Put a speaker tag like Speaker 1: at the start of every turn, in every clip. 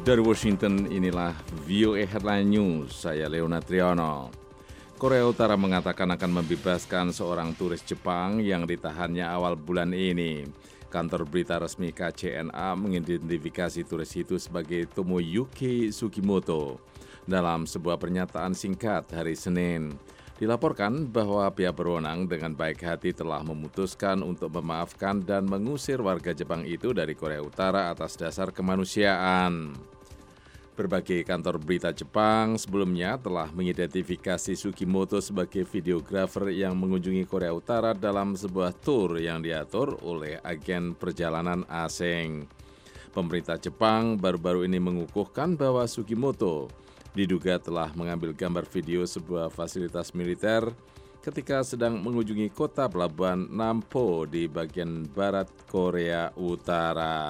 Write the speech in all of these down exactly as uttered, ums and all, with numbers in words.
Speaker 1: Dari Washington, inilah V O A Headline News, saya Leonard Triono. Korea Utara mengatakan akan membebaskan seorang turis Jepang yang ditahannya awal bulan ini. Kantor berita resmi K C N A mengidentifikasi turis itu sebagai Tomoyuki Sugimoto dalam sebuah pernyataan singkat hari Senin. Dilaporkan bahwa pihak berwenang dengan baik hati telah memutuskan untuk memaafkan dan mengusir warga Jepang itu dari Korea Utara atas dasar kemanusiaan. Berbagai kantor berita Jepang sebelumnya telah mengidentifikasi Sugimoto sebagai videografer yang mengunjungi Korea Utara dalam sebuah tur yang diatur oleh agen perjalanan asing. Pemerintah Jepang baru-baru ini mengukuhkan bahwa Sugimoto diduga telah mengambil gambar video sebuah fasilitas militer ketika sedang mengunjungi kota pelabuhan Nampo di bagian barat Korea Utara.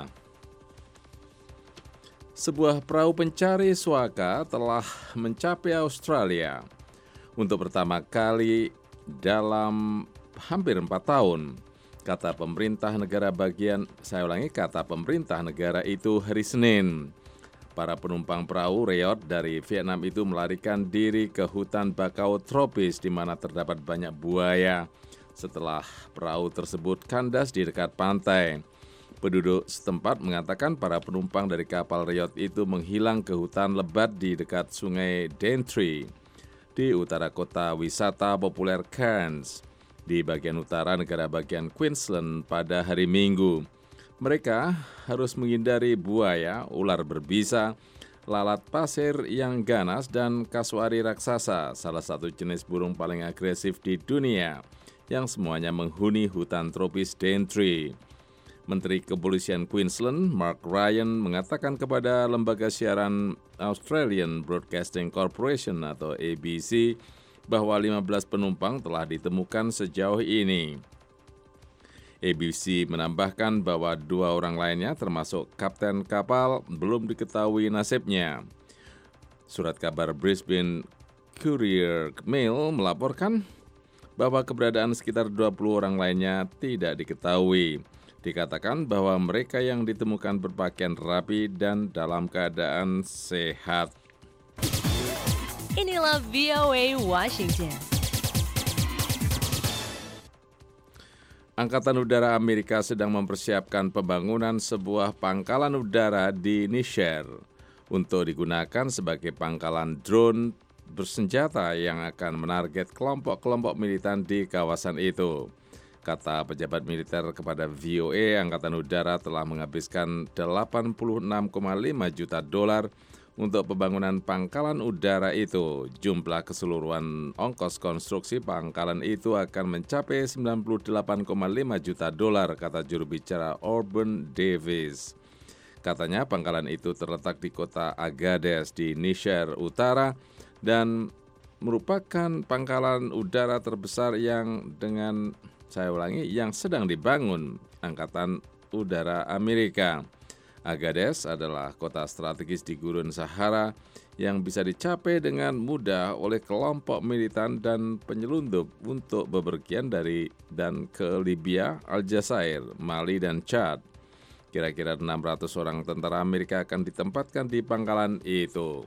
Speaker 1: Sebuah perahu pencari suaka telah mencapai Australia untuk pertama kali dalam hampir empat tahun, kata pemerintah negara bagian, saya ulangi, kata pemerintah negara itu hari Senin. Para penumpang perahu reot dari Vietnam itu melarikan diri ke hutan bakau tropis di mana terdapat banyak buaya setelah perahu tersebut kandas di dekat pantai. Penduduk setempat mengatakan para penumpang dari kapal reot itu menghilang ke hutan lebat di dekat sungai Daintree di utara kota wisata populer Cairns di bagian utara negara bagian Queensland pada hari Minggu. Mereka harus menghindari buaya, ular berbisa, lalat pasir yang ganas, dan kasuari raksasa, salah satu jenis burung paling agresif di dunia, yang semuanya menghuni hutan tropis Daintree. Menteri Kepolisian Queensland, Mark Ryan, mengatakan kepada lembaga siaran Australian Broadcasting Corporation atau A B C bahwa lima belas penumpang telah ditemukan sejauh ini. A B C menambahkan bahwa dua orang lainnya termasuk kapten kapal belum diketahui nasibnya. Surat kabar Brisbane Courier Mail melaporkan bahwa keberadaan sekitar dua puluh orang lainnya tidak diketahui. Dikatakan bahwa mereka yang ditemukan berpakaian rapi dan dalam keadaan sehat.
Speaker 2: Inilah V O A Washington.
Speaker 1: Angkatan Udara Amerika sedang mempersiapkan pembangunan sebuah pangkalan udara di Niger untuk digunakan sebagai pangkalan drone bersenjata yang akan menarget kelompok-kelompok militan di kawasan itu. Kata pejabat militer kepada V O A, Angkatan Udara telah menghabiskan delapan puluh enam koma lima juta dolar untuk pembangunan pangkalan udara itu. Jumlah keseluruhan ongkos konstruksi pangkalan itu akan mencapai sembilan puluh delapan koma lima juta dolar, kata juru bicara Auburn Davis. Katanya pangkalan itu terletak di kota Agadez di Niger Utara dan merupakan pangkalan udara terbesar yang dengan, saya ulangi, yang sedang dibangun Angkatan Udara Amerika. Agadez adalah kota strategis di Gurun Sahara yang bisa dicapai dengan mudah oleh kelompok militan dan penyelundup untuk bepergian dari dan ke Libya, Aljazair, Mali, dan Chad. Kira-kira enam ratus orang tentara Amerika akan ditempatkan di pangkalan itu.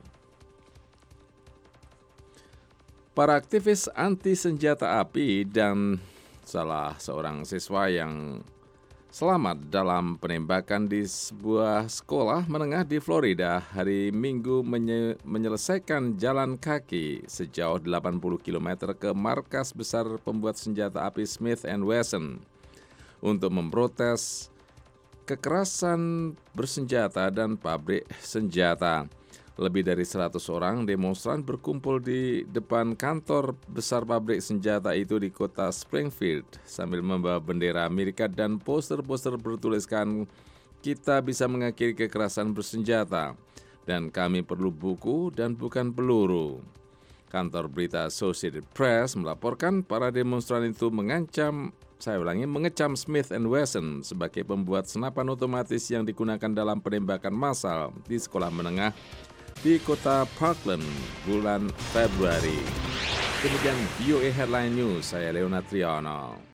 Speaker 1: Para aktivis anti senjata api dan salah seorang siswa yang selamat dalam penembakan di sebuah sekolah menengah di Florida hari Minggu menye- menyelesaikan jalan kaki sejauh delapan puluh kilometer ke markas besar pembuat senjata api Smith and Wesson untuk memprotes kekerasan bersenjata dan pabrik senjata. Lebih dari seratus orang demonstran berkumpul di depan kantor besar pabrik senjata itu di kota Springfield sambil membawa bendera Amerika dan poster-poster bertuliskan "Kita bisa mengakhiri kekerasan bersenjata" dan "Kami perlu buku dan bukan peluru". Kantor berita Associated Press melaporkan para demonstran itu mengancam, saya ulangi, mengecam Smith and Wesson sebagai pembuat senapan otomatis yang digunakan dalam penembakan massal di sekolah menengah di kota Parkland bulan Februari. Demikian V O A Headline News, saya Leonard Triono.